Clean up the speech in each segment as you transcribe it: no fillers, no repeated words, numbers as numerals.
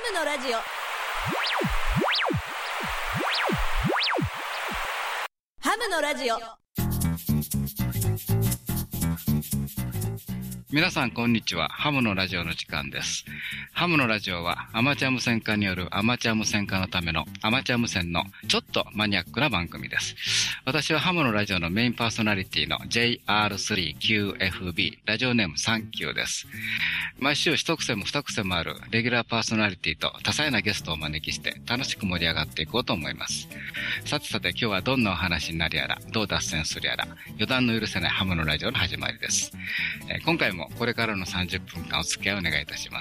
ムのラジオ。ハムのラジオ。 皆さんこんにちは。ハムのラジオの時間です。ハムのラジオはアマチュア無線化によるアマチュア無線化のためのアマチュア無線のちょっとマニアックな番組です。私はハムのラジオのメインパーソナリティの JR3QFB ラジオネームサンキューです。毎週一癖も二癖もあるレギュラーパーソナリティと多彩なゲストをお招きして楽しく盛り上がっていこうと思います。さて今日はどんなお話になるやら、どう脱線するやら、予断の許せないハムのラジオの始まりです。今回もこれからの30分間お付き合いをお願いいたします。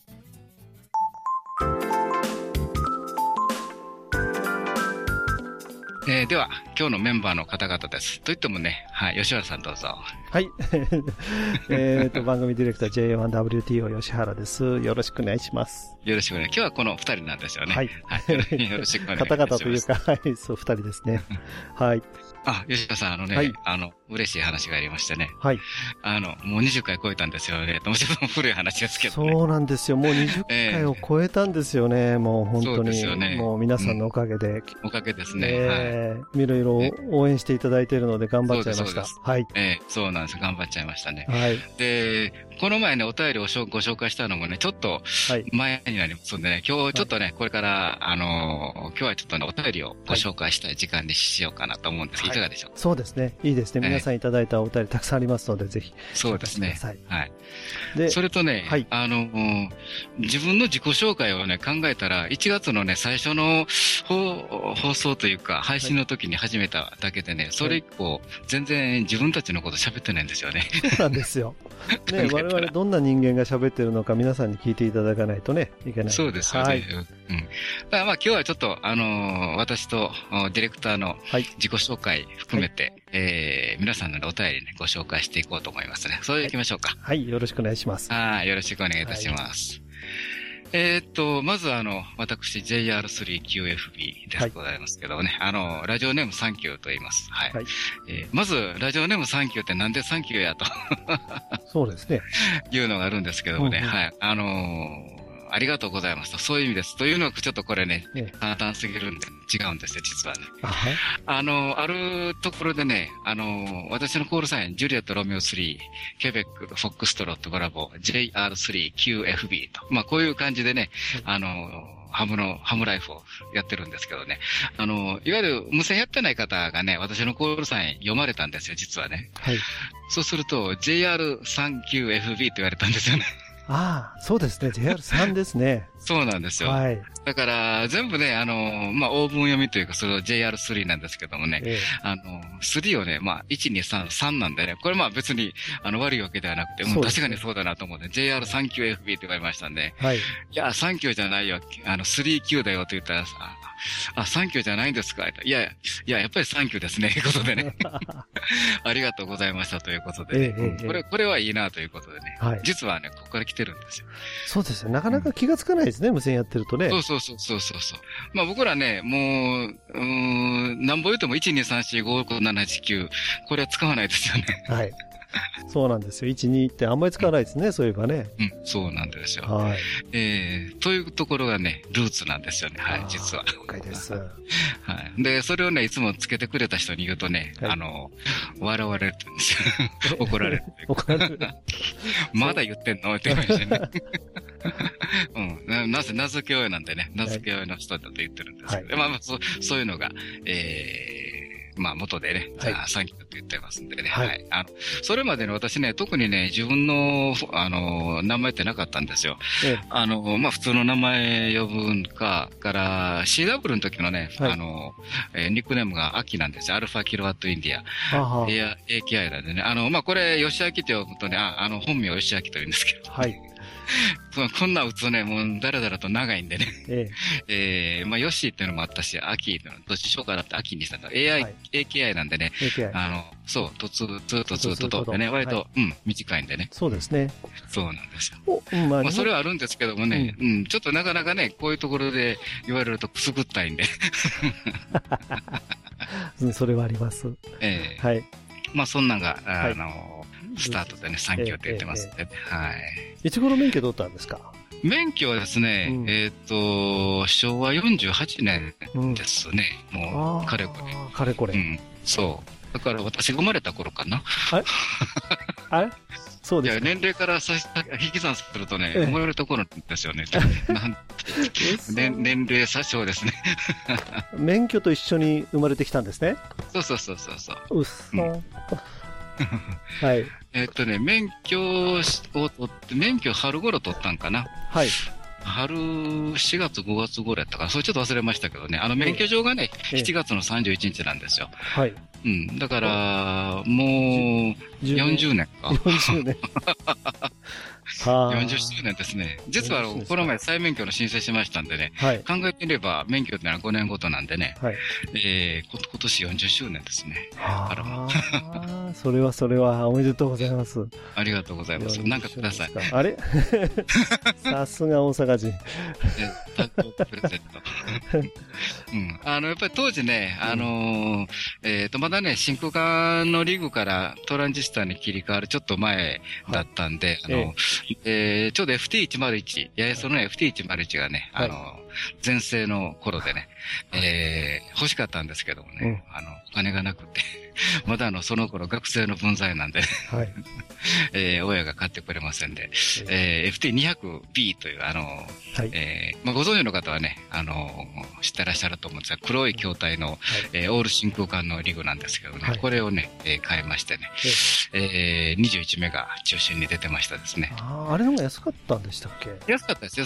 では今日のメンバーの方々です。といってもね、はい、吉原さんどうぞ。 はい。番組ディレクター J1WTO 吉原です。よろしくお願いします。 よろしくお願い。今日はこの二人なんですよね。 はい。 はい、よろしくお願いします。 方々というか、はい、そう、二人ですね。はい。 あ、吉田さん、はい、嬉しい話がありましてね。 はい。 もう20回超えたんですよね。もちろん古い話ですけどね。 そうなんですよ。もう20回を超えたんですよね。もう本当に。そうですよね。もう皆さんのおかげで。 おかげですね。 いろいろ応援していただいているので頑張っちゃいました。はい。 そうなんです。頑張っちゃいましたね。 はい。 で、この前ね、お便りをご紹介したのもね、ちょっと前になりますんでね、今日ちょっとね、これから、今日はちょっとね、お便りをご紹介したい時間にしようかなと思うんですけど、いかがでしょうか。 そうですね。いいですね。皆さんいただいたお便りたくさんありますので、ぜひ。 そうですね。はい。 で、 それとね、自分の自己紹介をね、考えたら、1月のね、最初の放送というか、配信の時に始めただけでね、それ以降、全然自分たちのこと喋ってないんですよね。 そうなんですよ。ね、我々どんな人間が喋ってるのか皆さんに聞いていただかないとね、いけない。 そうですよね。はい。だからまあ今日はちょっと、私とディレクターの自己紹介含めて、皆さんのお便りね、ご紹介していこうと思いますね。それで行きましょうか。 はい、よろしくお願いします。 はい、よろしくお願いいたします。まず私 JR3QFB でございますけどね、ラジオネームサンキューと言います。はい。まず、ラジオネームサンキューってなんでサンキューやと。 そうですね。 いうのがあるんですけどもね、はい。ありがとうございますと、そういう意味です。というのはちょっとこれね、簡単すぎるんで違うんですよ、実はね。あるところでね、私のコールサイン、ジュリエット・ロミオ3、ケベック、フォックストロット・ブラボー、JR3QFB と。まあこういう感じでね、ハムライフをやってるんですけどね。いわゆる無線やってない方がね、私のコールサイン読まれたんですよ、実はね。はい。そうすると、JR3QFB って言われたんですよね。 ああ、そうですね。JR3 ですね。 そうなんですよ。はい。だから、全部ね、まあ、オーブン読みというか、それは JR3 なんですけどもね、3をね、まあ、1、2、3、3なんでね、これまあ別に、悪いわけではなくて、確かにそうだなと思って、JR3QFB って言われましたんで、はい。いや、3Q じゃないよ、3Q だよと言ったらさ、3Q じゃないんですかいや、やっぱり3Q ですね、ということでね。ありがとうございましたということでね。これはいいなということでね。はい。実はね、ここから来てるんですよ。 そうですね。なかなか気がつかないですね、無線やってるとね。 そう。まあ僕らね、もう、何本言うても1、2、3、4、5、6、7、8、9、これは使わないですよね。はい。 そうなんですよ。1、2ってあんまり使わないですね、そういえばね。 そうなんですよ。はい。というところがね、ルーツなんですよね。はい、実は。 了解です。はい。 で、それをね、いつもつけてくれた人に言うとね、笑われるんですよ。怒られる。怒られる。まだ言ってんのって言われてね。名付け親なんでね、名付け親の人だと言ってるんですけど、まあそういうのが、まあ元でね、サンキューって言ってますんでね。はい。それまでね、私ね、特にね、自分の、名前ってなかったんですよ。まあ普通の名前呼ぶか、から CW の時のね、ニックネームがアキなんですよ。アルファキロワットインディア。AKI なんでね。まあこれ、吉明って呼ぶとね、本名吉明と言うんですけど。はい。こんな打つね、もうだらだらと長いんでね。まあ、ヨッシーっていうのもあったし、アキーっていうのどっちしようかなってアキーにしたんだ。AKI なんでね。そう、ずっとでね、割と、短いんでね。 そうですね。 そうなんですよ。まあ、それはあるんですけどもね、ちょっとなかなかね、こういうところで言われるとくすぐったいんで。 それはあります。 はい。まあ、そんなんが、スタートでね、サンキューって言ってますんでね。はい。 いつ頃免許取ったんですか？ 免許はですね、昭和48年ですね。もう、かれこれ。 かれこれ。 そう。だから私が生まれた頃かな。 あれそうですか。 いや、年齢から引き算するとね、生まれた頃ですよね。年齢詐称ですね。 免許と一緒に生まれてきたんですね。 そう。 うっそ。はい。 免許を取って、免許春頃取ったんかな。 はい。 春4月5月頃やったから、それちょっと忘れましたけどね、免許証がね、7月の31日なんですよ。 はい。 だから、もう、40年か。 40年。 40周年ですね。実は、この前再免許の申請しましたんでね、考えてみれば免許ってのは5年ごとなんでね、今年40周年ですね。 それはおめでとうございます。 ありがとうございます。なんかください。 あれさすが大阪人。 タッグプレゼント。やっぱり当時ね、まだね、真空管のリグからトランジスタに切り替わるちょっと前だったんで、ちょうど FT101、八重洲の FT101 がね、全盛の頃でね、欲しかったんですけどもね、お金がなくて、まだその頃学生の分際なんで、親が買ってくれませんで、FT200B という、ご存知の方はね、知ってらっしゃると思うんですが、黒い筐体の、オール真空管のリグなんですけどね、これをね、買いましてね、21メガ中心に出てましたですね。 あれの方が安かったんでしたっけ？ 安かったです。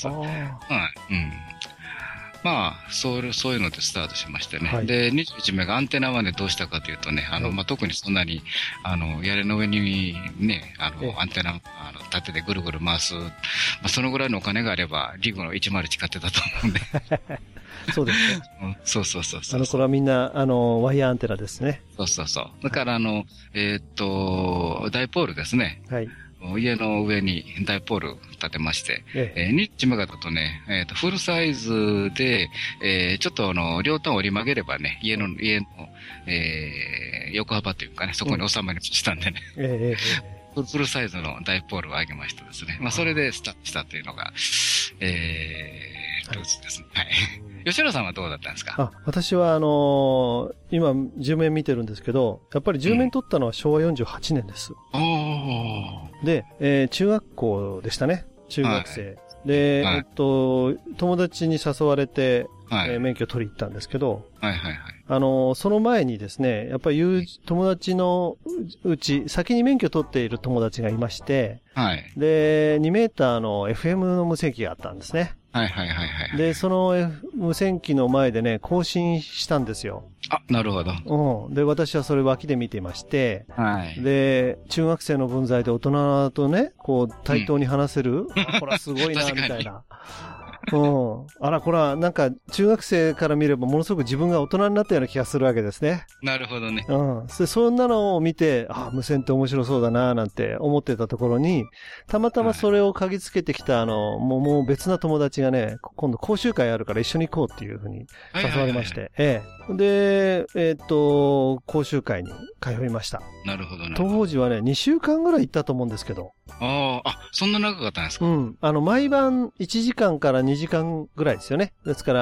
まあ、そういうのでスタートしましてね。で、21メガアンテナはね、どうしたかというとね、特にそんなに、屋根の上にね、アンテナ、立ててぐるぐる回す、そのぐらいのお金があれば、リグの101買ってたと思うんで。 そうですね。 そう。 あの頃はみんな、ワイヤーアンテナですね。 そう。だから、ダイポールですね。家の上にダイポール立てまして、21メガだとね、フルサイズで、ちょっと両端を折り曲げればね、家の、横幅というかね、そこに収まりましたんでね。フルサイズのダイポールを上げましてですね。それでスタートしたというのが、ルーツですね。はい。吉野さんはどうだったんですか？ 私は今、10面見てるんですけど、やっぱり10面取ったのは昭和48年です。で、中学校でしたね。中学生。で、友達に誘われて、免許取り行ったんですけど、その前にですね、やっぱり友達のうち、先に免許取っている友達がいまして、で、2メーターの FM の無線機があったんですね。で、その無線機の前でね、更新したんですよ。 なるほど。 で、私はそれ脇で見ていまして、で、中学生の分際で大人とね、こう、対等に話せる、これはすごいな、みたいな。これはなんか中学生から見ればものすごく自分が大人になったような気がするわけですね。 なるほどね。 そんなのを見て、無線って面白そうだななんて思ってたところに、たまたまそれを嗅ぎつけてきたもう別な友達がね、今度講習会あるから一緒に行こうっていうふうに誘われまして、で、講習会に通いました。 なるほどね。 当時はね、2週間ぐらい行ったと思うんですけど。 そんな長かったんですか？ 毎晩1時間から2時間ぐらいですよね。ですから、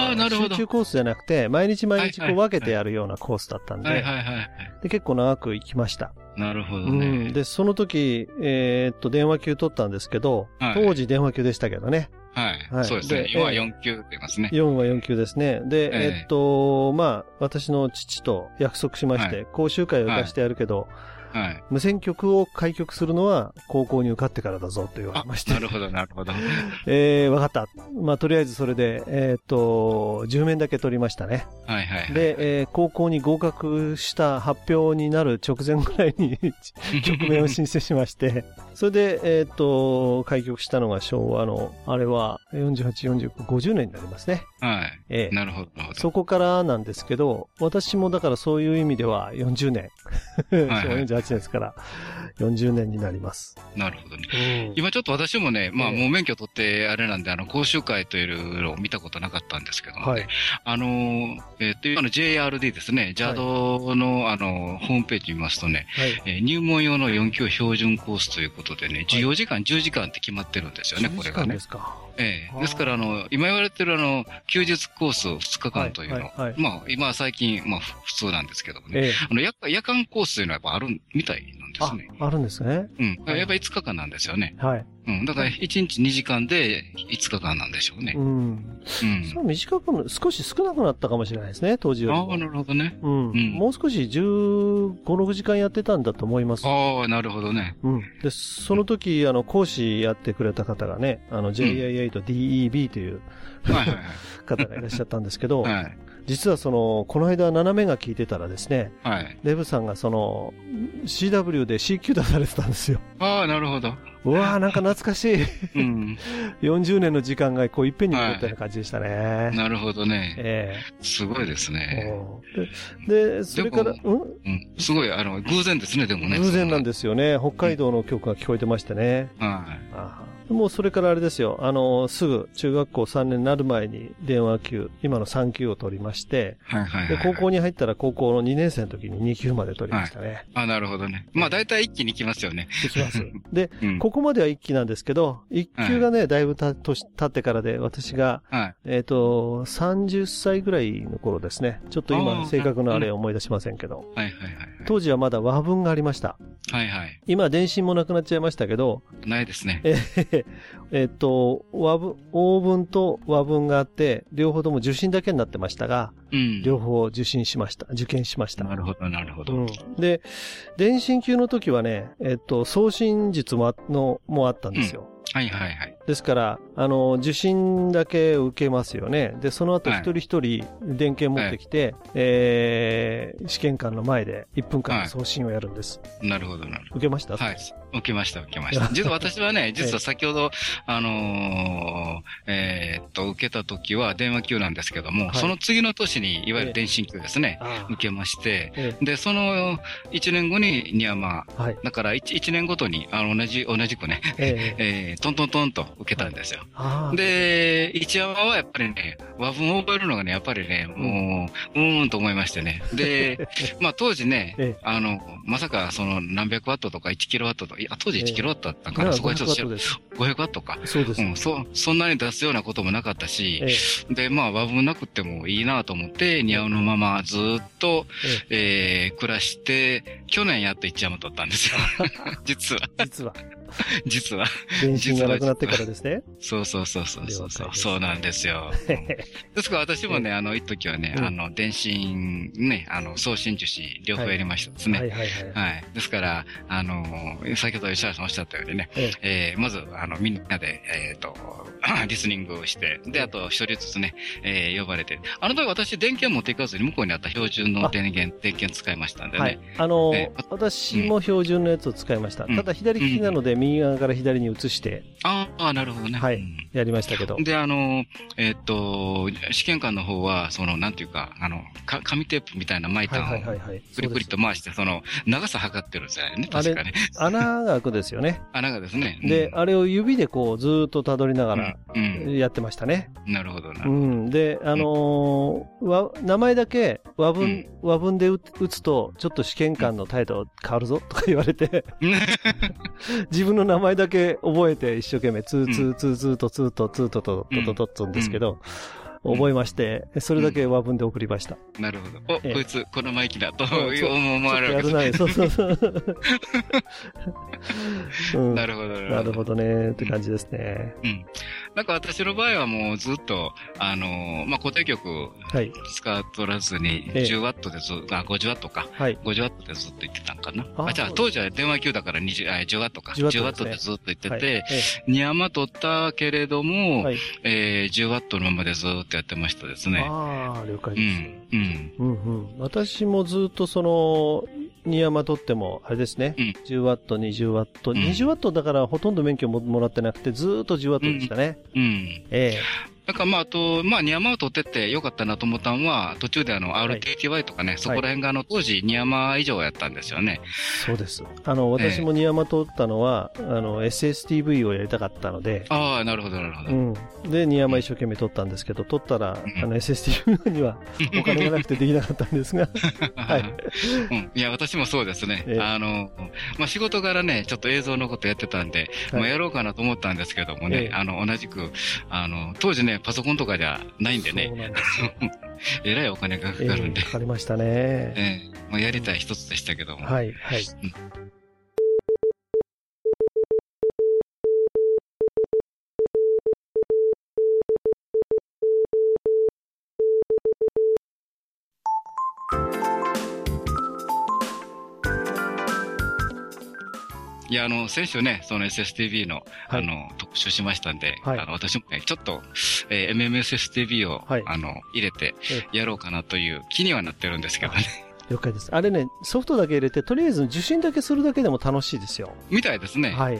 なるほど。 集中コースじゃなくて、毎日こう分けてやるようなコースだったんで、で結構長く行きました。 なるほどね。 で、その時、電話級取ったんですけど、当時電話級でしたけどね。 そうですね。4は4級って言いますね。 4は4級ですね。で、私の父と約束しまして、講習会を出してやるけど、無線局を開局するのは高校に受かってからだぞと言われまして。 なるほど。 わかった。とりあえずそれで、10面だけ取りましたね。で、高校に合格した発表になる直前ぐらいに局面を申請しまして、それで、開局したのが昭和の、あれは48、49、50年になりますね。 なるほど。 そこからなんですけど、私もだからそういう意味では40年、昭和48 年ですから、40年になります。 なるほどね。今ちょっと私もね、まあもう免許取ってあれなんで、講習会というのを見たことなかったんですけどもね。今の JRD ですね、JAD のホームページ見ますとね、入門用の4級標準コースということでね、授業時間10時間って決まってるんですよね、これがね。 ですか。 ですから今言われてる休日コース2日間というの、まあ今最近、まあ普通なんですけどもね、夜間コースというのはやっぱあるみたいなんですね。 あるんですね。 やっぱ5日間なんですよね。 はい。 だから1日2時間で5日間なんでしょうね。 そう短く、少し少なくなったかもしれないですね、当時よりも。 なるほどね。 もう少し15、6時間やってたんだと思います。 なるほどね。 で、その時、講師やってくれた方がね、JIA と DEB という方がいらっしゃったんですけど、実はこの間斜めが聞いてたらですね、デブさんがCW で CQ 出されてたんですよ。 なるほど。 うわー、なんか懐かしい。40年の時間がこういっぺんに戻ったような感じでしたね。 なるほどね。すごいですね。 で、それから、 すごい、偶然ですね、でもね。 偶然なんですよね。北海道の曲が聞こえてましてね。もうそれからあれですよ。すぐ中学校3年になる前に電話級、今の3級を取りまして、で、高校に入ったら高校の2年生の時に2級まで取りましたね。 なるほどね。まあ大体1期に行きますよね。 行きます。で、ここまでは1期なんですけど、1級がね、だいぶ経ってからで、私が、30歳ぐらいの頃ですね。ちょっと今、正確なあれ思い出しませんけど。当時はまだ和文がありました。今、電信もなくなっちゃいましたけど。 ないですね。 欧文と和文があって、両方とも受信だけになってましたが、両方受験しました。なるほど、なるほど。 で、電信級の時はね、送信術もあったんですよ。ですから、受信だけ受けますよね。で、その後一人一人電源持ってきて、試験官の前で1分間送信をやるんです。 なるほど、なるほど。 受けました？ 受けました。実は私はね、実は先ほど、受けた時は電話級なんですけども、その次の年に、いわゆる電信級ですね、受けまして、で、その1年後にニヤマ、だから1年ごとに、同じくね、トントントンと受けたんですよ。で、一山はやっぱりね、和文を覚えるのがね、やっぱりね、もう、と思いましてね。で、まあ当時ね、まさか何百ワットとか1キロワットとか、当時1キロワットだったから、そこはちょっと500ワットか。 そうです。 そんなに出すようなこともなかったし、で、まあ和文なくてもいいなと思って、ニヤオのままずっと、暮らして、去年やっと一山取ったんですよ。実は。 電信がなくなってからですね。 そうなんですよ。ですから私もね、一時はね、電信ね、送信受信両方やりましたですね。ですから、先ほど吉原さんおっしゃったようにね、まず、みんなで、リスニングをして、で、あと一人ずつね、呼ばれて、時私電源持っていかずに向こうにあった標準の電源使いましたんでね。 私も標準のやつを使いました。ただ左利きなので右側から左に移して。 なるほどね。 やりましたけど。 で、試験官の方は、なんていうか、紙テープみたいな巻いたのを、クリクリと回して、長さ測ってるんですよね、確かね。 穴が開くですよね。 穴がですね。 で、あれを指でこう、ずーっと辿りながら、やってましたね。 なるほどな。 で、名前だけ和文で打つと、ちょっと試験官の態度変わるぞとか言われて、自分の名前だけ覚えて一生懸命、ツーとつんですけど、覚えまして、それだけ和文で送りました。 なるほど。こいつ、このマイキだと思われるわけですね。そう。 なるほど。 なるほどね、って感じですね。 なんか私の場合はもうずっと、固定曲使っとらずに、10ワットで50ワットか。50ワットでずっと言ってたんかな。じゃあ当時は電話級だから10ワットか。10ワットでずっと言ってて、2山取ったけれども、10ワットのままでずっとやってましたですね。 了解です。私もずっと2山取っても、あれですね。10ワット、20ワット。20ワットだからほとんど免許もらってなくて、ずーっと10ワットでしたね。 だからまあ、あと、まあ、ニヤマを取ってってよかったなと思ったのは、途中でRTTY とかね、そこら辺が当時ニヤマ以上やったんですよね。 そうです。私もニヤマ取ったのは、SSTV をやりたかったので。 ああ、なるほど、なるほど。 うん。で、ニヤマ一生懸命取ったんですけど、取ったら、SSTV にはお金がなくてできなかったんですが。はい。 いや、私もそうですね。まあ、仕事柄ね、ちょっと映像のことやってたんで、まあ、やろうかなと思ったんですけどもね、同じく、当時ね、パソコンとかじゃないんでね。そうなんですよ。えらいお金がかかるんで。 かかりましたね。 まあ、やりたい一つでしたけども。 はい、はい。 いや、先週ね、その SSTV の、特集しましたんで、私もね、ちょっと、MMSSTV を、入れて、やろうかなという気にはなってるんですけどね。 了解です。あれね、ソフトだけ入れて、とりあえず受信だけするだけでも楽しいですよ。 みたいですね。 はい。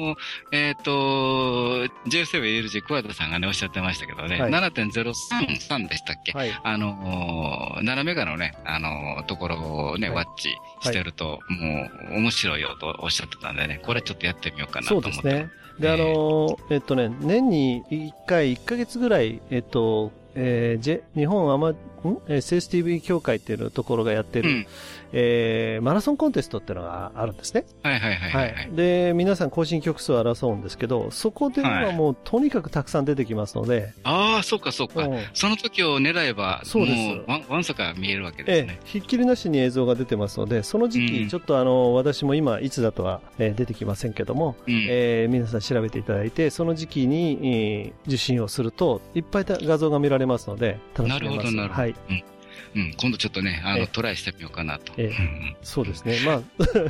JSF-ALG 桑田さんがね、おっしゃってましたけどね、7.033 でしたっけ？はい。7メガのね、ところをね、ワッチしてると、もう、面白いよとおっしゃってたんでね、これちょっとやってみようかなと思って。 そうですね。で、年に1回、1ヶ月ぐらい、日本SSTV 協会っていうところがやってる、マラソンコンテストっていうのがあるんですね。 はいはいはい。 で、皆さん更新曲数を争うんですけど、そこではもうとにかくたくさん出てきますので。 ああ、そうかそうか。その時を狙えば、 そうです。 もう、わんさか見えるわけですね。 ひっきりなしに映像が出てますので、その時期、ちょっと私も今、いつだとは出てきませんけども、皆さん調べていただいて、その時期に受信をすると、いっぱい画像が見られますので、楽しめます。 なるほど、なるほど。 はい。 今度ちょっとね、トライしてみようかなと。 そうですね。まあ、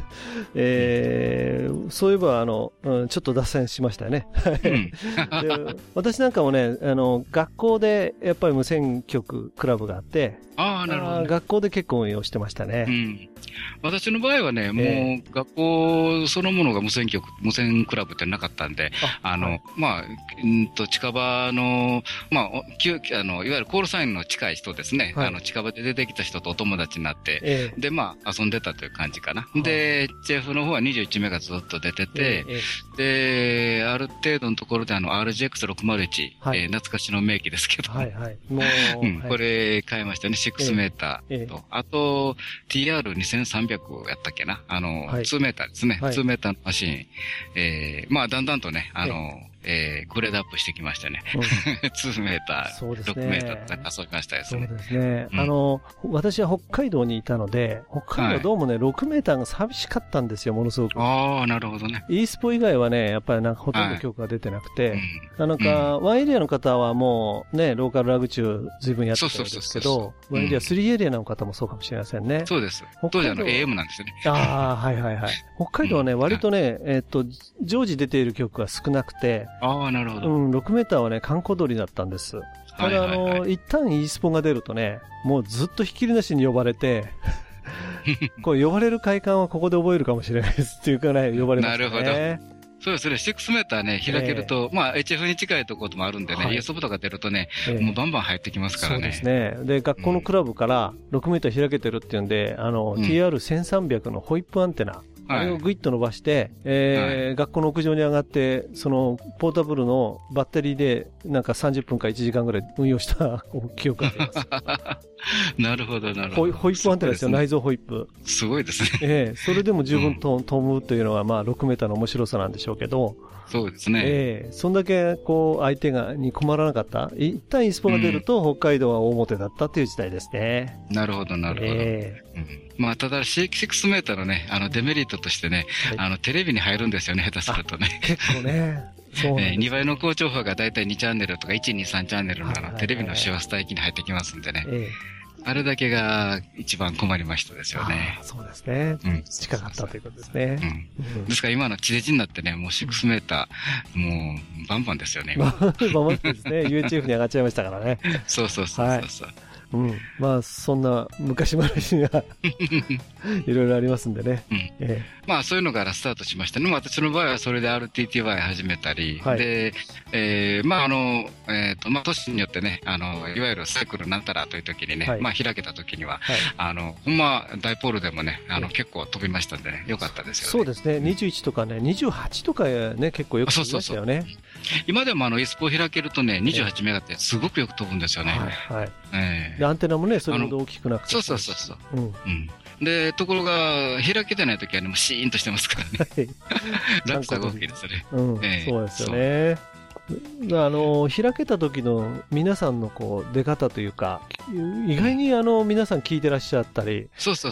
そういえば、ちょっと脱線しましたよね。で私なんかもね、学校でやっぱり無線局クラブがあって、 なるほど、 学校で結構運用してましたね。 私の場合はね、もう学校そのものが無線クラブってなかったんで、まあ、近場の、まあ、いわゆるコールサインの近い人ですね。近場で出てきた人とお友達になって、で、まあ、遊んでたという感じかな。で、HF の方は21メガずっと出てて、で、ある程度のところでRGX601、懐かしの名機ですけど、これ買いましたね、6メーターと。あと、TR2300 やったっけな、2メーターですね。2メーターのマシン。まあ、だんだんとね、グレードアップしてきましたね。2メーター、6メーターと遊びましたですね。 そうですね。私は北海道にいたので、北海道どうもね、6メーターが寂しかったんですよ、ものすごく。 ああ、なるほどね。 e スポ以外はね、やっぱりなんかほとんど曲が出てなくて、なんか、ワンエリアの方はもうね、ローカルラグ中随分やってたんですけど、ワンエリア、3エリアの方もそうかもしれませんね。 そうです。当時AM なんですよね。 ああ、はいはいはい。北海道はね、割とね、常時出ている曲が少なくて、 ああ、なるほど。 6メーターはね、観光鳥だったんです。ただ、一旦 e スポが出るとね、もうずっとひっきりなしに呼ばれて、こう呼ばれる快感はここで覚えるかもしれないですっていうかね、呼ばれますね。なるほど。 そうですね。6メーターね、開けると、まあ、HF に近いところもあるんでね、ESP とか出るとね、もうバンバン入ってきますからね。そうですね。で、学校のクラブから6メーター開けてるっていうんで、TR1300 のホイップアンテナ、あれをグイッと伸ばして、学校の屋上に上がって、その、ポータブルのバッテリーで、なんか30分か1時間ぐらい運用した記憶があります。 なるほど、なるほど。 ホイップアンテナですよ、内蔵ホイップ。 すごいですね。 それでも十分飛ぶというのは、まあ、6メーターの面白さなんでしょうけど、 そうですね。 そんだけ、こう、相手に困らなかった。一旦 e スポが出ると、北海道は大表だったという時代ですね。 なるほど、なるほど。まあ、ただ、6メーターのね、デメリットとしてね、テレビに入るんですよね、下手するとね。 結構ね。そう 2倍の高調波がだいたい2チャンネルとか1、2、3チャンネルのテレビの周波数帯域に入ってきますんでね。あれだけが一番困りましたですよね。 そうですね。近かったということですね。 ですから今の地デジになってね、もう6メーター、もうバンバンですよね。 バンバンですね。UHF に上がっちゃいましたからね。 そうそうそうそう。 うん。まあ、そんな昔話がいろいろありますんでね。 まあ、そういうのからスタートしましたね。私の場合はそれで RTTY 始めたり、で、まあ、まあ、都市によってね、いわゆるサイクルなんたらという時にね、まあ、開けた時には、ほんま、ダイポールでもね、結構飛びましたんでね、よかったですよね。 そうですね。21とかね、28とかね、結構よく飛びましたよね。 今でもイスポを開けるとね、28メガってすごくよく飛ぶんですよね。 はい。で、アンテナもね、それほど大きくなくて。 そう。で、ところが、開けてない時はね、もうシーンとしてますからね。落差が大きいですね。 そうですよね。開けた時の皆さんのこう出方というか、意外に皆さん聞いてらっしゃったり、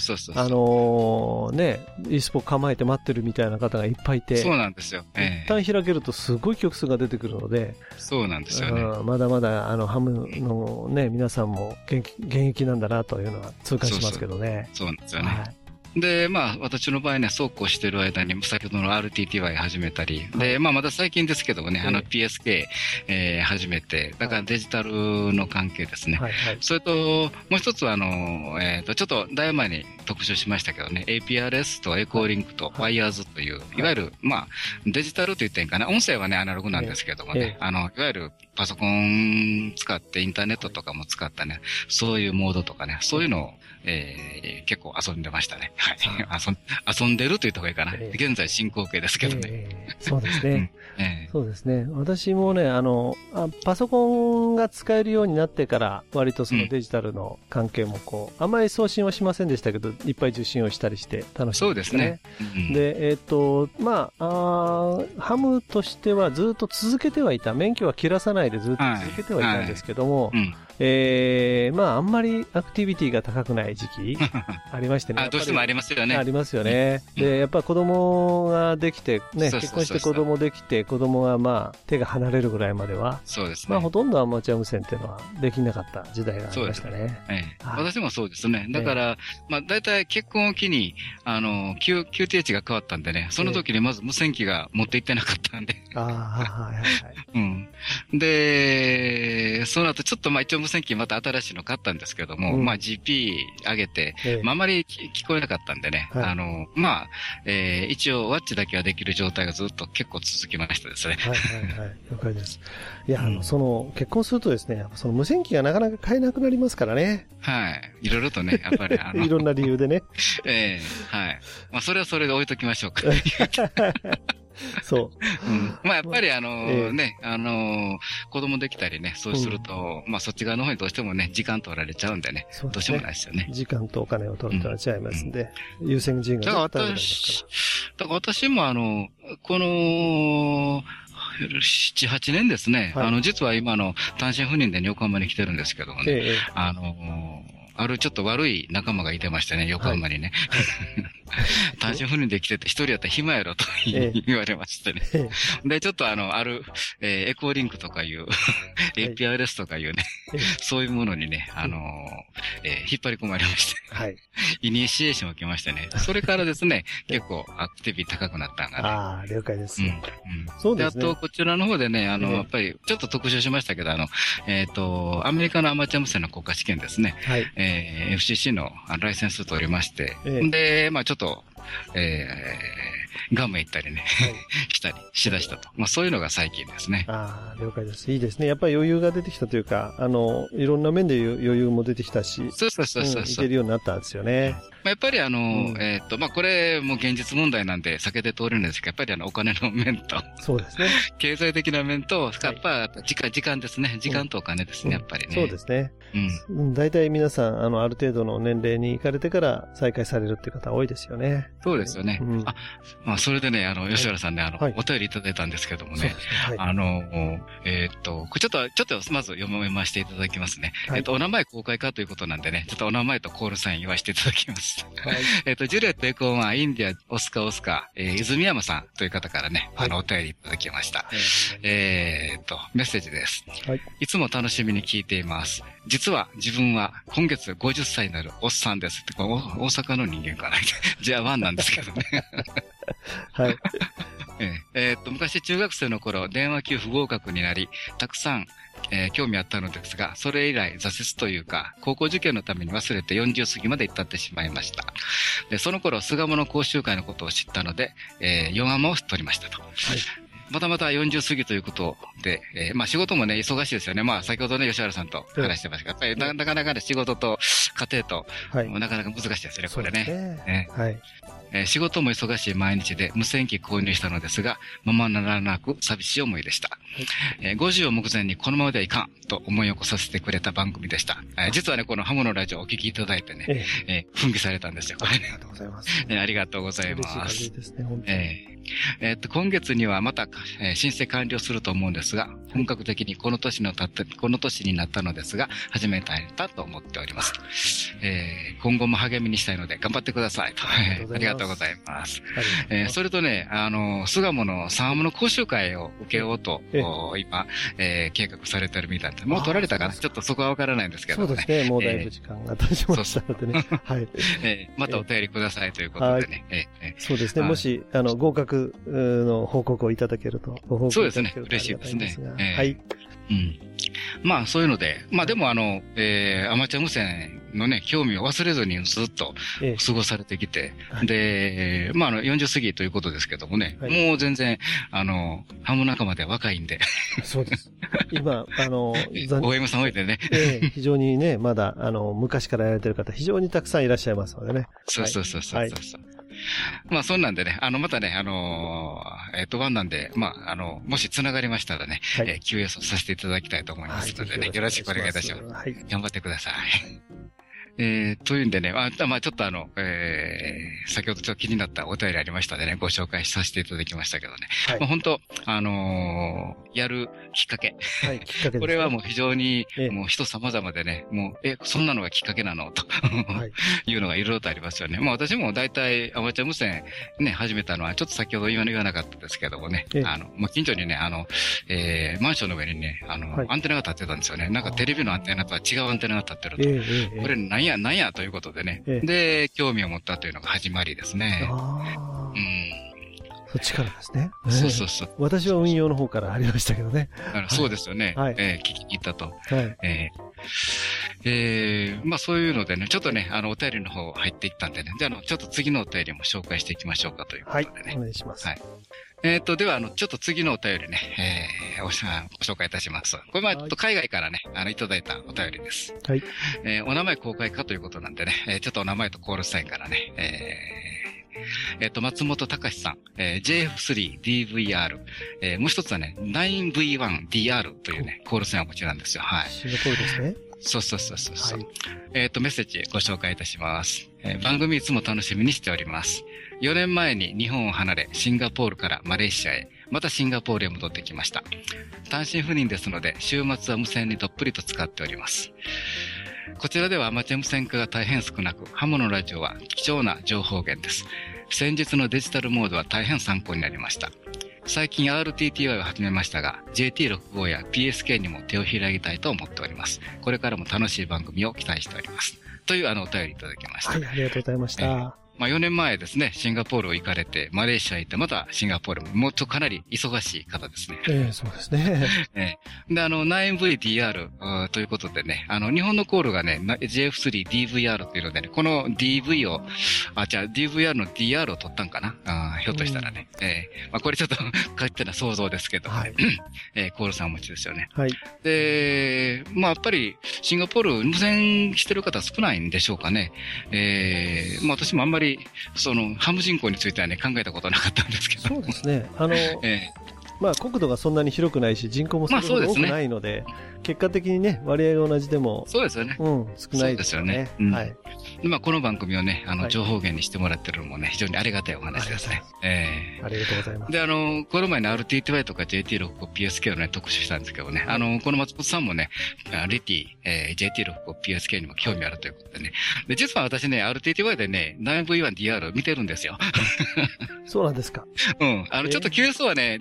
ね、イスポ構えて待ってるみたいな方がいっぱいいて、 そうなんですよ。 一旦開けるとすごい曲数が出てくるので、 そうなんですよね。 まだまだハムのね、皆さんも現役なんだなというのは痛感しますけどね。 そうなんですよね。で、まあ、私の場合ね、そうこうしてる間に、先ほどの RTTY 始めたり、で、まあ、まだ最近ですけどもね、PSK、始めて、だからデジタルの関係ですね。それと、もう一つは、ちょっと、だいぶ前に特集しましたけどね、APRS とエコーリンクと Wires という、いわゆる、まあ、デジタルと言っていいかな、音声はね、アナログなんですけどもね、いわゆるパソコン使ってインターネットとかも使ったね、そういうモードとかね、そういうのを、結構遊んでましたね。はい。遊んでるというところいいかな。現在進行形ですけどね。 そうですね。そうですね。私もね、パソコンが使えるようになってから、割とそのデジタルの関係もこう、あんまり送信はしませんでしたけど、いっぱい受信をしたりして楽しい、 そうですね。 で、まあ、ハムとしてはずっと続けてはいた。免許は切らさないでずっと続けてはいたんですけども、まあ、あんまりアクティビティが高くない時期ありましてね。 どうしてもありますよね。 ありますよね。で、やっぱ子供ができて、ね、結婚して子供できて、子供がまあ、手が離れるぐらいまでは、 そうですね。 まあ、ほとんどアマチュア無線っていうのはできなかった時代がありましたね。 私もそうですね。だから、まあ、大体結婚を機に、QTH が変わったんでね、その時にまず無線機が持って行ってなかったんで。で、その後ちょっとまあ一応無線機また新しいの買ったんですけども、まあ GP 上げて、まああまり聞こえなかったんでね、まあ、一応ワッチだけはできる状態がずっと結構続きましたですね。 了解です。いや、結婚するとですね、その無線機がなかなか買えなくなりますからね。 いろいろとね、やっぱりいろんな理由でね。 まあそれはそれで置いときましょうか。 そう。 まあやっぱりね、子供できたりね、そうすると、まあそっち側の方にどうしてもね、時間取られちゃうんでね、どうしようもないですよね。 時間とお金を取られちゃいますんで、優先順位がだから私もこの、7、8年ですね。実は今単身赴任で横浜に来てるんですけどもね、あるちょっと悪い仲間がいてましてね、横浜にね。単身赴任で来てて一人やったら暇やろと言われましてね。で、ちょっとエコーリンクとかいう、APRS とかいうね、そういうものにね、引っ張り込まれまして、イニシエーションを受けましてね、それからですね、結構アクティビティ高くなったんがね。 ああ、了解です。 そうですね。あと、こちらの方でね、やっぱり、ちょっと特集しましたけど、アメリカのアマチュア無線の国家試験ですね。FCC のライセンス取りまして、で、まあちょっと、ガム行ったりね、したりしだしたと。まあそういうのが最近ですね。 ああ、了解です。いいですね。やっぱり余裕が出てきたというか、いろんな面で余裕も出てきたし、 そう。 いけるようになったんですよね。 やっぱりまあこれも現実問題なんで避けて通れるんですけど、やっぱりお金の面と、 そうですね。 経済的な面と、やっぱ時間ですね。時間とお金ですね、やっぱりね。 そうですね。大体皆さん、ある程度の年齢に行かれてから再開されるっていう方多いですよね。 そうですよね。まあそれでね、吉原さんね、お便りいただいたんですけどもね、ちょっとまず読ませていただきますね。お名前公開かということなんでね、ちょっとお名前とコールサイン言わせていただきます。ジュリエットエコーマン、インディア、オスカ、泉山さんという方からね、お便りいただきました。メッセージです。いつも楽しみに聞いています。実は自分は今月50歳になるおっさんです。大阪の人間かな。じゃあワンなんですけどね。昔中学生の頃、電話級不合格になり、たくさん興味あったのですが、それ以来挫折というか、高校受験のために忘れて40過ぎまで至ってしまいました。で、その頃、巣鴨の講習会のことを知ったので、4アマを取りましたと。はい。またまた40過ぎということで、まあ仕事もね、忙しいですよね。まあ先ほどね、吉原さんと話してましたが、やっぱりなかなかね、仕事と家庭と、なかなか難しいですよね、これね。はい。仕事も忙しい毎日で無線機購入したのですが、ままならなく寂しい思いでした。はい、50を目前にこのままではいかんと思い起こさせてくれた番組でした。実はね、このハモのラジオをお聞きいただいてね、奮起されたんですよ。 ありがとうございます。 ありがとうございます。 嬉しいですね、本当に。 今月にはまた、申請完了すると思うんですが、本格的にこの年になったのですが、始めたいと思っております。今後も励みにしたいので頑張ってくださいと。ありがとうございます。それとね、巣鴨の3アマの講習会を受けようと、今、計画されてるみたいで、もう取られたかなちょっとそこはわからないんですけどね。 そうですね、もうだいぶ時間が経ちましたのでね。はい。 またお便りくださいということでね。 そうですね、もし、合格の報告をいただけると。 そうですね、嬉しいですね。 はい。 うん。まあ、そういうので、まあでもアマチュア無線のね、興味を忘れずにずっと過ごされてきて、で、まあ40過ぎということですけどもね、もう全然、ハム仲間で若いんで。 そうです。今、 OM さん多いでね。 非常にね、まだ、昔からやられてる方、非常にたくさんいらっしゃいますのでね。 そう。まあ、そんなんでね、またね、ワンなんで、まあ、もし繋がりましたらね、QS をさせていただきたいと思いますのでね、よろしくお願いいたします。はい。頑張ってください。というんでね、まあ、ちょっと先ほどちょっと気になったお便りありましたのでね、ご紹介させていただきましたけどね。はい、まあ、本当やるきっかけ。はい、きっかけですね。これはもう非常に、もう人様々でね、もう、そんなのがきっかけなのと、いうのがいろいろとありますよね。まあ私も大体アマチュア無線ね、始めたのは、ちょっと先ほど言わなかったですけどもね、まあ近所にね、マンションの上にね、アンテナが立ってたんですよね。なんかテレビのアンテナとは違うアンテナが立ってると。これなんやということでね。で、興味を持ったというのが始まりですね。 そっちからですね。 そう。 私は運用の方からありましたけどね。 そうですよね。聞きに行ったと。まあそういうのでね、ちょっとね、お便りの方入っていったんでね。じゃあ、ちょっと次のお便りも紹介していきましょうかということでね。 お願いします。 はい。では、ちょっと次のお便りね、ご紹介いたします。これ、まあ、ちょっと海外からね、いただいたお便りです。はい。お名前公開かということなんでね、ちょっとお名前とコールサインからね、松本隆さん、JF3DVR、もう一つはね、9V1DR というね、コールサインをお持ちなんですよ。はい。 シンガポールですね。 そう。はい、メッセージご紹介いたします。番組いつも楽しみにしております。4年前に日本を離れ、シンガポールからマレーシアへ、またシンガポールへ戻ってきました。単身赴任ですので、週末は無線にどっぷりと使っております。こちらではアマチュア無線化が大変少なく、ハモのラジオは貴重な情報源です。先日のデジタルモードは大変参考になりました。最近 RTTY を始めましたが、JT65 や PSK にも手を開きたいと思っております。これからも楽しい番組を期待しております。というお便りいただきました。 はい、ありがとうございました。 まあ4年前ですね、シンガポールを行かれて、マレーシア行って、またシンガポールも、もっとかなり忙しい方ですね。 そうですね。 で、9VDR ということでね、日本のコールがね、JF3DVR というのでね、この DV を、DVR の DR を取ったんかなひょっとしたらね。まあこれちょっと勝手な想像ですけど、はい、コールさんお持ちですよね。はい。で、まあやっぱりシンガポール無線してる方少ないんでしょうかね。まあ私もあんまりハム人口についてはね、考えたことなかったんですけど。 そうですね。まあ、国土がそんなに広くないし、人口もそれほど多くないので、結果的にね、割合が同じでも。 そうですよね。 少ないですよね。 はい。まあ、この番組をね、情報源にしてもらってるのもね、非常にありがたいお話ですね。 ありがとうございます。 で、この前ね、RTTY とか JT65PSK をね、特集したんですけどね、この松本さんもね、JT65PSK にも興味あるということでね。で、実は私ね、RTTY でね、9V1DR 見てるんですよ。 そうなんですか。 ちょっと QS はね、できなかった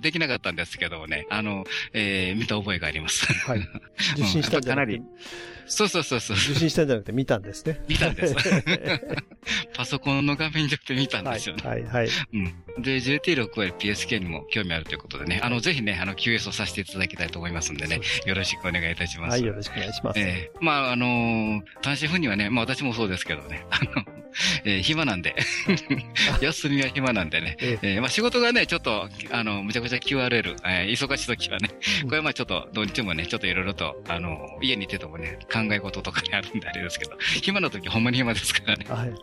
ったんですけどもね、見た覚えがあります。 はい。受信したんじゃなくて。 そう。受信したんじゃなくて見たんですね。 見たんです。パソコンの画面上で見たんですよね。 はい。 うん。で、JT6 は PSK にも興味あるということでね、ぜひね、QS をさせていただきたいと思いますんでね、よろしくお願いいたします。 はい、よろしくお願いします。 まあ、単身赴任はね、まあ私もそうですけどね、暇なんで、休みは暇なんでね、まあ仕事がね、ちょっと、むちゃくちゃ QRL、忙しい時はね、これはまあちょっと、土日もね、ちょっといろいろと、家にいててもね、考え事とかにあるんであれですけど、暇な時ほんまに暇ですからね。はい。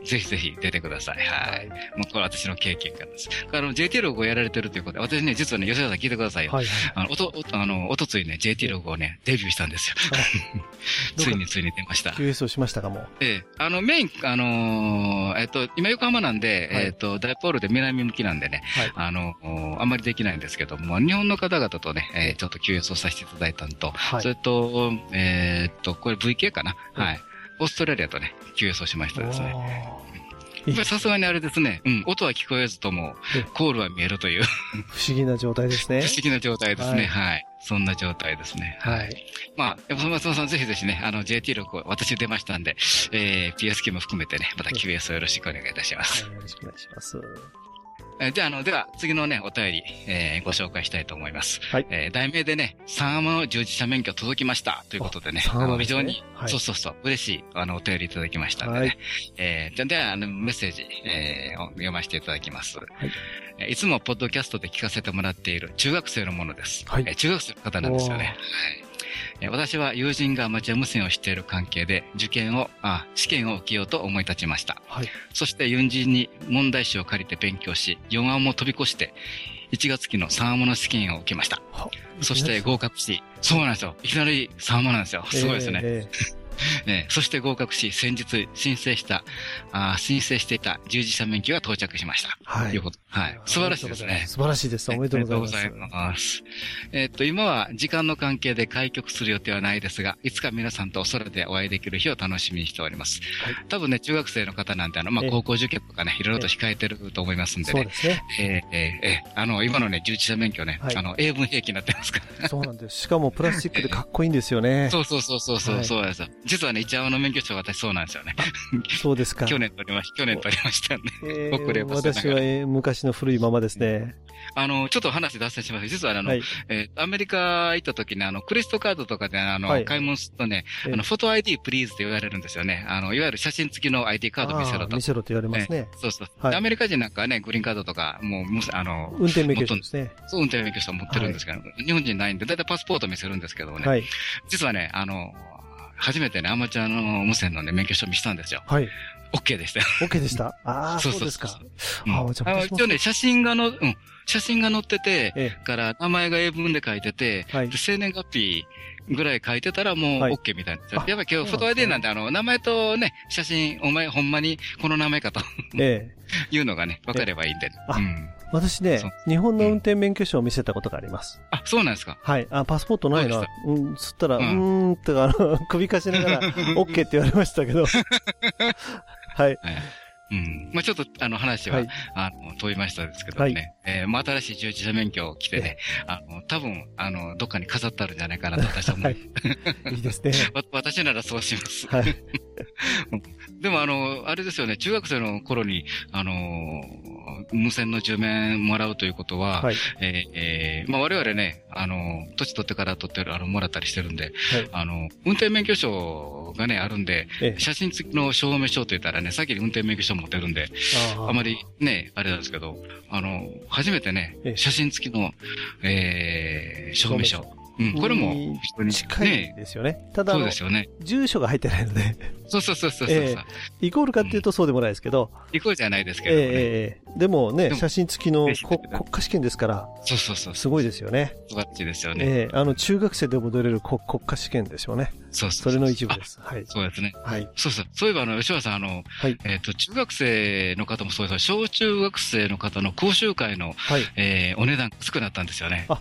ぜひぜひ出てください。はい。もうこれ私の経験からです。JT ログをやられてるということで、私ね、実はね、吉田さん聞いてくださいよ。はい。おとついね、JT ログをね、デビューしたんですよ。ついに出ました。 QS をしましたかも。 メイン、今横浜なんで、ダイポールで南向きなんでね、あんまりできないんですけども、日本の方々とね、ちょっと QS をさせていただいたのと、それと、これ VK かな、はい。オーストラリアとね、QS をしましたですね。やっぱりさすがにあれですね、音は聞こえずとも、コールは見えるという。 不思議な状態ですね。 不思議な状態ですね、はい。そんな状態ですね。はい。まあ、松本さんぜひぜひね、JT6 を私出ましたんで、PSK も含めてね、また QS をよろしくお願いいたします。 よろしくお願いします。 では、次のね、お便り、ご紹介したいと思います。はい。題名でね、3アマの従事者免許届きました。ということでね、非常に、そう、嬉しい、お便りいただきましたんでね。では、メッセージ、を読ませていただきます。はい。いつもポッドキャストで聞かせてもらっている中学生のものです。はい。中学生の方なんですよね。はい。私は友人がアマチュア無線をしている関係で試験を受けようと思い立ちました。はい。そして友人に問題集を借りて勉強し、4アマを飛び越して、1月期の3アマの試験を受けました。そして合格し、そうなんですよ。いきなり3アマなんですよ。すごいですね。そして合格し、先日申請していた従事者免許が到着しました。はい。はい。素晴らしいですね。 素晴らしいです。おめでとうございます。 今は時間の関係で開局する予定はないですが、いつか皆さんと空でお会いできる日を楽しみにしております。はい。多分ね、中学生の方なんで、高校受験とかね、いろいろと控えてると思いますんでね。そうですね。今のね、従事者免許ね、英文兵器になってますから。 そうなんです。しかもプラスチックでかっこいいんですよね。 そうそうです。実はね、一応免許証私そうなんですよね。 そうですか。 去年取りましたんで。遅れました。私は昔の古いままですね。 ちょっと話脱線します。実はアメリカ行った時にクレジットカードとかで買い物するとね、フォト ID プリーズって言われるんですよね。いわゆる写真付きの ID カード見せろと。 見せろって言われますね。 そう。アメリカ人なんかはね、グリーンカードとか、もう、 運転免許証ですね。 そう、運転免許証持ってるんですけど、日本人ないんで、だいたいパスポート見せるんですけどね。はい。実はね、初めてね、アマチュアの無線のね、免許証見したんですよ。はい。OK でしたよ。 OK でした。そうですか。 一応ね、写真が載ってて、から名前が英文で書いてて、生年月日ぐらい書いてたらもう OK みたいな。やっぱり今日フォト ID なんで名前とね、写真、お前ほんまにこの名前かと。いうのがね、分かればいいんで。 私ね、日本の運転免許証を見せたことがあります。 そうなんですか。 はい。パスポートないな。つったら、って首かしながら、OK って言われましたけど。はい。 まあちょっと、話は、飛びましたですけどね。まあ新しい従事者免許を着てね、多分、どっかに飾ってあるんじゃないかなと私は思う。 いいですね。 私ならそうします。はい。でもあれですよね、中学生の頃に、無線の10面もらうということは、まあ我々ね、年取ってからもらったりしてるんで、運転免許証がね、あるんで、写真付きの証明書と言ったらね、先に運転免許証持ってるんで、あまりね、あれなんですけど、初めてね、写真付きの、証明書。これも人に近いですよね。ただ、 そうですよね。 住所が入ってないので。 そう。 イコールかっていうとそうでもないですけど。 イコールじゃないですけどね。 でもね、写真付きの国家試験ですから。 そう。 すごいですよね。 素晴らしいですよね。 中学生でも出れる国家試験ですよね。そう。それの一部です。はい。 そうですね。はい。そういえば吉原さん、中学生の方もそうです。小中学生の方の講習会の、お値段安くなったんですよね。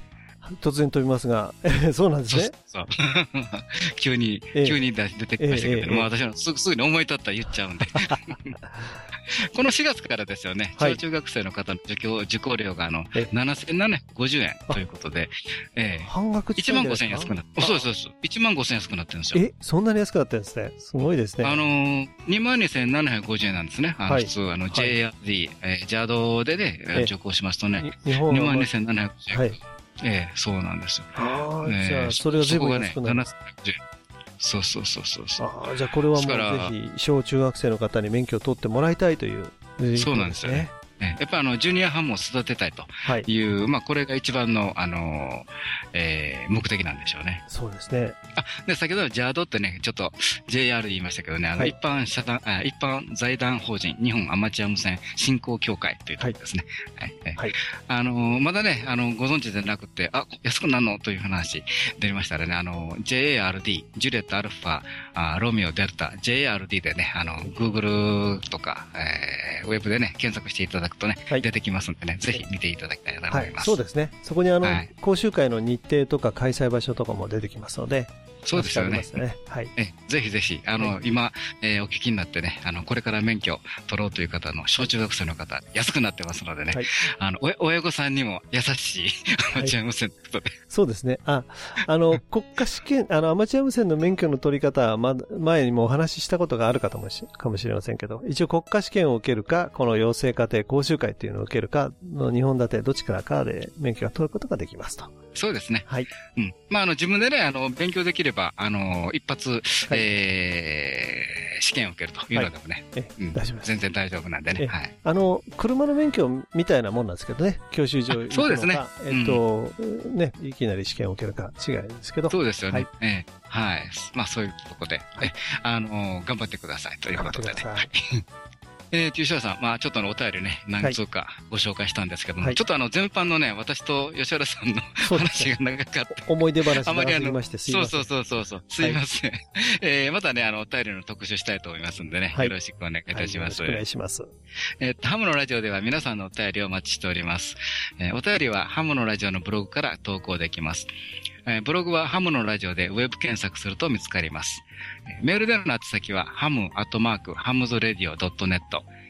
突然飛びますが、そうなんですね。 そう。急に出てきましたけど、もう私はすぐに思い立ったら言っちゃうんで。この4月からですよね、小中学生の方の受講料が7750円ということで、 半額近いんですか？ 15,000円安くなって、そうです。15,000円安くなってるんですよ。 そんなに安くなってるんですね。すごいですね。 22,750円なんですね。普通、JRD、JAD でね、受講しますとね、22,750円。はい。そうなんですよ。 じゃあ、それが全部安くなる。 そう。 じゃあこれはもうぜひ、小中学生の方に免許を取ってもらいたいという、 そうなんですよね。やっぱジュニアハムを育てたいという、まあこれが一番の、目的なんでしょうね。 そうですね。 で、先ほどの JAD ってね、ちょっと JR 言いましたけどね、一般財団法人日本アマチュア無線振興協会というところですね。まだね、ご存知でなくて、安くなるのという話出ましたらね、JARD、ジュレットアルファ、ロミオデルタ、JARD でね、Google とか、ウェブでね、検索していただくとね、出てきますんでね、ぜひ見ていただきたいと思います。 そうですね。そこに講習会の日程とか開催場所とかも出てきますので、 そうですよね。 はい。 ぜひぜひ、今、お聞きになってね、これから免許取ろうという方の小中学生の方、安くなってますのでね、親御さんにも優しいアマチュア無線ということで。 そうですね。国家試験、アマチュア無線の免許の取り方は、前にもお話ししたことがあるかもしれませんけど、一応国家試験を受けるか、この養成課程講習会っていうのを受けるかの2本立て、どちらかで免許が取ることができますと。 そうですね。 はい。 まあ、自分でね、勉強できれば、一発、試験を受けるというのでもね、 大丈夫です。 全然大丈夫なんでね。はい。 車の免許みたいなもんなんですけどね、教習所行くのか、 そうですね。 ね、いきなり試験を受けるか違いですけど。 そうですよね。はい。まあ、そういうとこで、頑張ってくださいということでね。吉原さん、まあちょっとお便りね、何通かご紹介したんですけども、ちょっと全般のね、私と吉原さんの話が長かった。 思い出話が長すぎましてすいません。 そう。すいません。またね、お便りの特集したいと思いますんでね、よろしくお願いいたします。 よろしくお願いします。 ハムのラジオでは皆さんのお便りをお待ちしております。お便りはハムのラジオのブログから投稿できます。ブログはハムのラジオでウェブ検索すると見つかります。メールでの宛先はham@hamsradio.net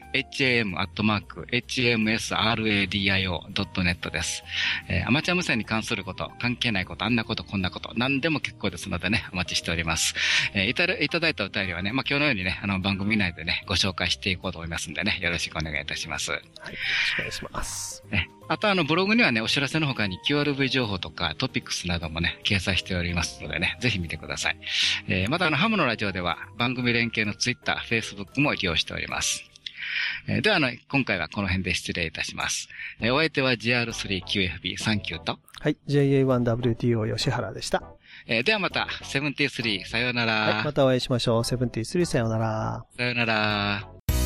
ham@hmsradio.net です。アマチュア無線に関すること、関係ないこと、あんなこと、こんなこと、何でも結構ですのでね、お待ちしております。いただいたお便りはね、まあ、今日のようにね、番組内でね、ご紹介していこうと思いますんでね、よろしくお願いいたします。はい、よろしくお願いします。 あとブログにはね、お知らせの他に QRV 情報とかトピックスなどもね、掲載しておりますのでね、ぜひ見てください。またハムのラジオでは番組連携の Twitter、Facebook も利用しております。では今回はこの辺で失礼いたします。お相手は GR3QFB39 と、 はい、JA1WTO 吉原でした。 ではまた、73、さようなら。 はい、またお会いしましょう。73、さようなら。 さようなら。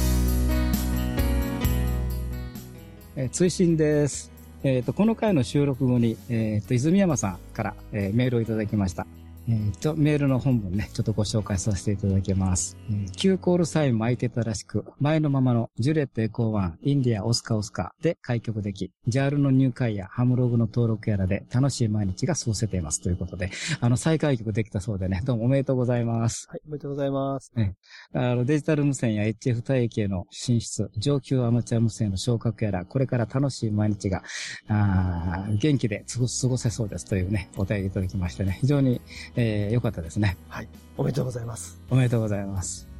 追伸です。この回の収録後に、泉山さんから、メールをいただきました。メールの本文ね、ちょっとご紹介させていただきます。Q コールサインも空いてたらしく、前のままのジュレットエコー1、インディアオスカオスカで開局でき、JAL の入会やハムログの登録やらで楽しい毎日が過ごせていますということで、再開局できたそうでね、どうもおめでとうございます。 はい、おめでとうございます。 デジタル無線や HF 帯域への進出、上級アマチュア無線の昇格やら、これから楽しい毎日が、元気で過ごせそうですというね、お便りいただきましてね、非常に良かったですね。 はい。おめでとうございます。 おめでとうございます。